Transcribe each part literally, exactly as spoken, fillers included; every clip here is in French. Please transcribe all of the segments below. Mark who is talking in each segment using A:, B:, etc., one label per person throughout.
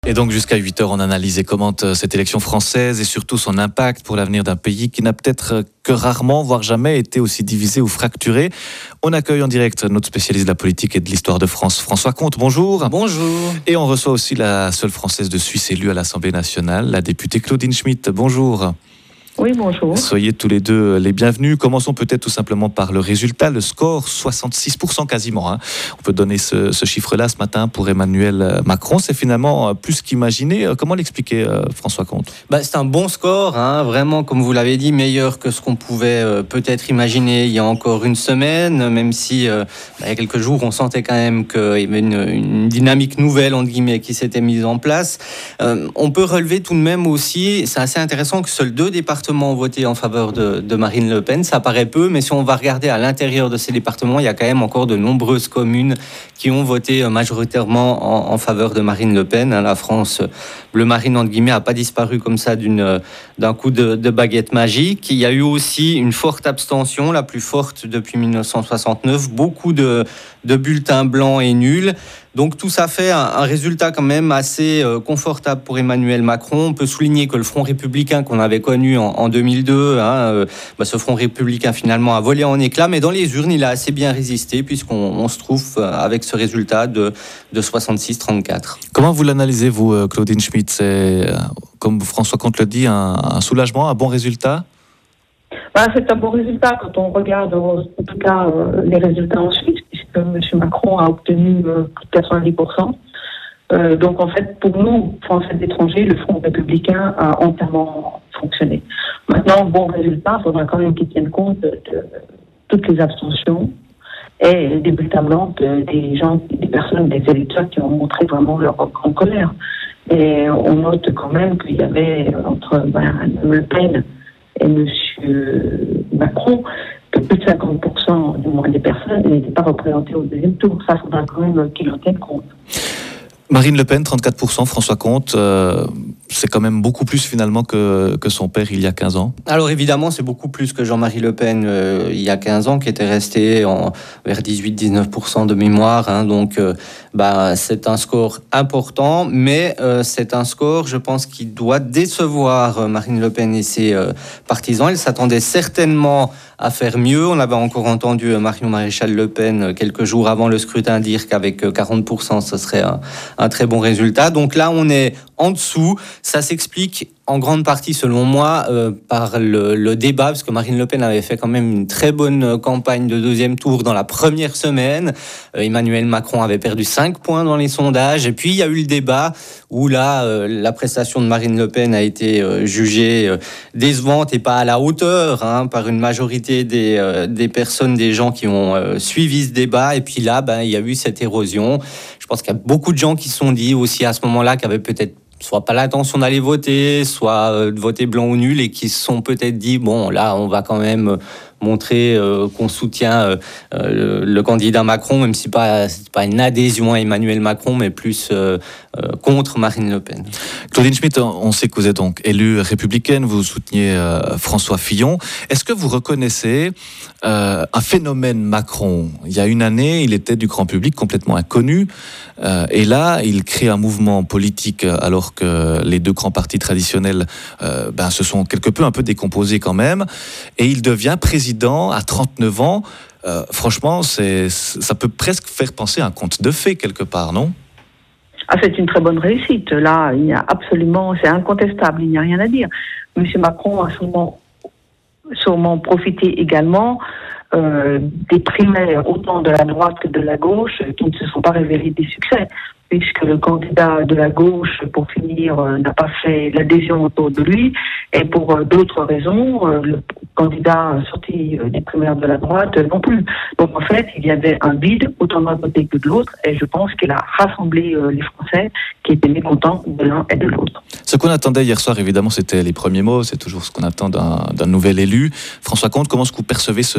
A: Et donc jusqu'à huit heures, on analyse et commente cette élection française et surtout son impact pour l'avenir d'un pays qui n'a peut-être que rarement, voire jamais, été aussi divisé ou fracturé. On accueille en direct notre spécialiste de la politique et de l'histoire de France, François Comte. Bonjour.
B: Bonjour.
A: Et on reçoit aussi la seule Française de Suisse élue à l'Assemblée nationale, la députée Claudine Schmitt. Bonjour.
C: Oui, bonjour.
A: Soyez tous les deux les bienvenus. Commençons peut-être tout simplement par le résultat, le score, soixante-six pour cent quasiment. Hein. On peut donner ce, ce chiffre-là ce matin pour Emmanuel Macron. C'est finalement plus qu'imaginé. Comment l'expliquer, François Comte ?
B: Bah, c'est un bon score, hein, vraiment, comme vous l'avez dit, meilleur que ce qu'on pouvait euh, peut-être imaginer il y a encore une semaine, même si euh, bah, il y a quelques jours, on sentait quand même qu'il y avait une, une dynamique nouvelle, entre guillemets, qui s'était mise en place. Euh, on peut relever tout de même aussi, c'est assez intéressant que seuls deux départements ont voté en faveur de, de Marine Le Pen. Ça paraît peu, mais si on va regarder à l'intérieur de ces départements, il y a quand même encore de nombreuses communes qui ont voté majoritairement en, en faveur de Marine Le Pen. La France bleu marine, entre guillemets, n'a pas disparu comme ça d'une, d'un coup de, de baguette magique. Il y a eu aussi une forte abstention, la plus forte depuis dix-neuf cent soixante-neuf. Beaucoup de, de bulletins blancs et nuls. Donc tout ça fait un, un résultat quand même assez euh, confortable pour Emmanuel Macron. On peut souligner que le Front républicain qu'on avait connu en, en deux mille deux, hein, euh, bah, ce Front républicain finalement a volé en éclats, mais dans les urnes il a assez bien résisté puisqu'on on se trouve avec ce résultat de, de soixante-six à trente-quatre.
A: Comment vous l'analysez, vous, Claudine Schmitt ? C'est, comme François Comte le dit, un, un soulagement, un bon résultat ?
C: Bah, c'est un bon résultat quand on regarde en tout cas euh, les résultats en Suisse, puisque M. Macron a obtenu euh, plus de quatre-vingt-dix pour cent. Euh, donc en fait, pour nous, Français d'étrangers, le Front républicain a entièrement fonctionné. Maintenant, bon résultat, il faudra quand même qu'ils tiennent compte de, de toutes les abstentions et des bulletins blancs de, des gens, des personnes, des électeurs qui ont montré vraiment leur grande colère. Et on note quand même qu'il y avait entre ben, Le Pen et M. Macron, que plus de cinquante pour cent du moins des personnes n'étaient pas représentées au deuxième tour. Ça, il faudra quand même qu'ils en tiennent compte.
A: Marine Le Pen, trente-quatre pour cent, François Comte, euh, c'est quand même beaucoup plus finalement que, que son père il y a quinze ans.
B: Alors évidemment, c'est beaucoup plus que Jean-Marie Le Pen euh, il y a quinze ans, qui était resté en, vers dix-huit à dix-neuf pour cent de mémoire. Hein, donc euh, bah, c'est un score important, mais euh, c'est un score, je pense, qui doit décevoir euh, Marine Le Pen et ses euh, partisans. Elle s'attendait certainement à faire mieux. On avait encore entendu euh, Marion Maréchal Le Pen euh, quelques jours avant le scrutin dire qu'avec euh, quarante pour cent, ce serait un, un très bon résultat. Donc là, on est en dessous. Ça s'explique en grande partie, selon moi, euh, par le, le débat, parce que Marine Le Pen avait fait quand même une très bonne campagne de deuxième tour dans la première semaine. Euh, Emmanuel Macron avait perdu cinq points dans les sondages. Et puis, il y a eu le débat où là, euh, la prestation de Marine Le Pen a été euh, jugée euh, décevante et pas à la hauteur hein, par une majorité des, euh, des personnes, des gens qui ont euh, suivi ce débat. Et puis là, ben, il y a eu cette érosion. Je pense qu'il y a beaucoup de gens qui se sont dit aussi à ce moment-là qu'avaient peut-être soit pas l'intention d'aller voter, soit euh, de voter blanc ou nul, et qui se sont peut-être dit, bon, là, on va quand même montrer euh, qu'on soutient euh, le, le candidat Macron, même si pas, c'est pas une adhésion à Emmanuel Macron, mais plus euh, euh, contre Marine Le Pen.
A: Claudine Schmitt, on sait que vous êtes donc élue républicaine, vous souteniez euh, François Fillon. Est-ce que vous reconnaissez euh, un phénomène Macron ? Il y a une année, il était du grand public complètement inconnu, euh, et là, il crée un mouvement politique alors que les deux grands partis traditionnels euh, ben, se sont quelque peu un peu décomposés quand même, et il devient président à trente-neuf ans. Euh, franchement, c'est, ça peut presque faire penser à un conte de fées quelque part, non ?
C: Ah, c'est une très bonne réussite. Là, il y a absolument, c'est incontestable, il n'y a rien à dire. Monsieur Macron a sûrement, sûrement profité également euh, des primaires, autant de la droite que de la gauche, qui ne se sont pas révélés des succès, puisque le candidat de la gauche, pour finir, euh, n'a pas fait l'adhésion autour de lui, et pour euh, d'autres raisons, euh, le candidat sorti euh, des primaires de la droite euh, non plus. Donc en fait, il y avait un vide, autant d'un côté que de l'autre, et je pense qu'il a rassemblé euh, les Français qui étaient mécontents de l'un et de l'autre.
A: Ce qu'on attendait hier soir, évidemment, c'était les premiers mots, c'est toujours ce qu'on attend d'un, d'un nouvel élu. François Comte, comment est-ce que vous percevez ce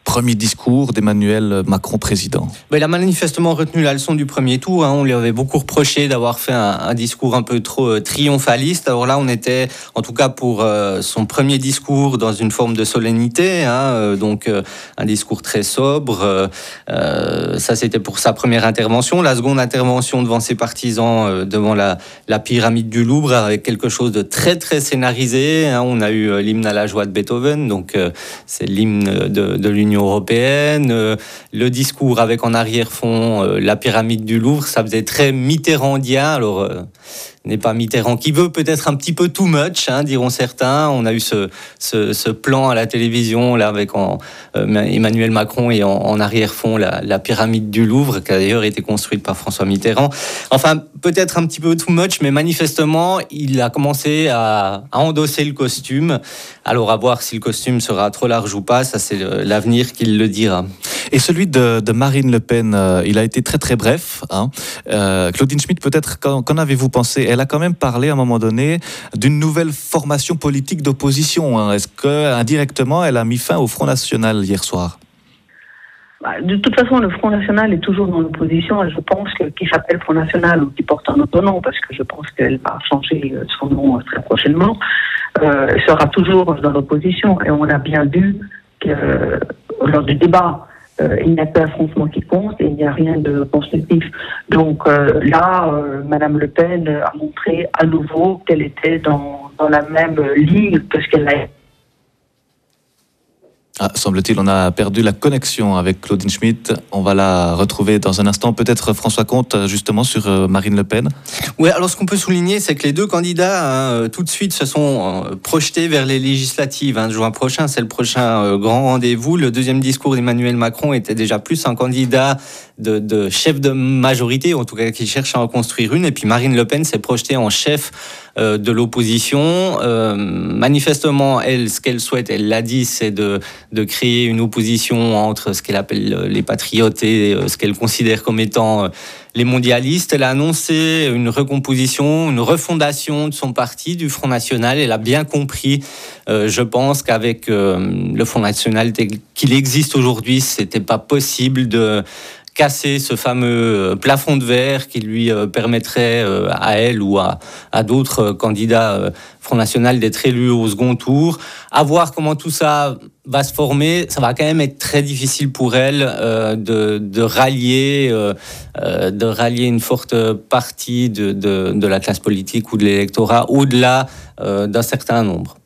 A: premier discours d'Emmanuel Macron président?
B: Ben, il a manifestement retenu la leçon du premier tour. Hein. On lui avait beaucoup reproché d'avoir fait un, un discours un peu trop euh, triomphaliste. Alors là, on était, en tout cas pour euh, son premier discours, dans une forme de solennité. Hein. Euh, donc, euh, un discours très sobre. Euh, euh, ça, c'était pour sa première intervention. La seconde intervention devant ses partisans, euh, devant la, la pyramide du Louvre, avec quelque chose de très, très scénarisé. Hein. On a eu euh, l'hymne à la joie de Beethoven. Donc, euh, c'est l'hymne de, de l'Union européenne. Euh, le discours avec en arrière-fond euh, la pyramide du Louvre, ça faisait très mitterrandien. Alors, euh, n'est pas Mitterrand qui veut peut-être un petit peu too much, hein, diront certains. On a eu ce, ce, ce plan à la télévision là avec en, euh, Emmanuel Macron et en, en arrière-fond la, la pyramide du Louvre, qui a d'ailleurs été construite par François Mitterrand. Enfin, peut-être un petit peu too much, mais manifestement, il a commencé à, à endosser le costume. Alors, à voir si le costume sera trop large ou pas, ça c'est le, l'avenir qui le dira.
A: Et celui de, de Marine Le Pen, euh, il a été très très bref. Hein. Euh, Claudine Schmitt, peut-être, qu'en, qu'en avez-vous pensé? Elle a quand même parlé à un moment donné d'une nouvelle formation politique d'opposition. Hein. Est-ce qu'indirectement, elle a mis fin au Front National hier soir?
C: De toute façon, le Front National est toujours dans l'opposition et je pense que, qu'il s'appelle Front National ou qu'il porte un autre nom, parce que je pense qu'elle va changer son nom très prochainement, euh, elle sera toujours dans l'opposition. Et on a bien vu que euh, lors du débat, euh, il n'y a pas d'affrontement qui compte et il n'y a rien de constructif. Donc euh, là, euh, Madame Le Pen a montré à nouveau qu'elle était dans, dans la même ligne que ce qu'elle a.
A: Ah, semble-t-il, on a perdu la connexion avec Claudine Schmitt. On va la retrouver dans un instant. Peut-être François Comte, justement, sur euh, Marine Le Pen.
B: Oui, alors ce qu'on peut souligner, c'est que les deux candidats, hein, tout de suite, se sont euh, projetés vers les législatives. Hein, juin prochain, c'est le prochain euh, grand rendez-vous. Le deuxième discours d'Emmanuel Macron était déjà plus un candidat de, de chef de majorité, en tout cas qui cherche à en construire une. Et puis Marine Le Pen s'est projetée en chef euh, de l'opposition. Euh, manifestement, elle, ce qu'elle souhaite, elle l'a dit, c'est de de créer une opposition entre ce qu'elle appelle les patriotes et ce qu'elle considère comme étant les mondialistes. Elle a annoncé une recomposition, une refondation de son parti, du Front National. Elle a bien compris, euh, je pense, qu'avec euh, le Front National tel qu'il existe aujourd'hui, c'était pas possible de casser ce fameux plafond de verre qui lui permettrait à elle ou à, à d'autres candidats Front National d'être élus au second tour. À voir comment tout ça va se former, ça va quand même être très difficile pour elle euh, de, de rallier, euh, de rallier une forte partie de, de, de la classe politique ou de l'électorat au-delà euh, d'un certain nombre.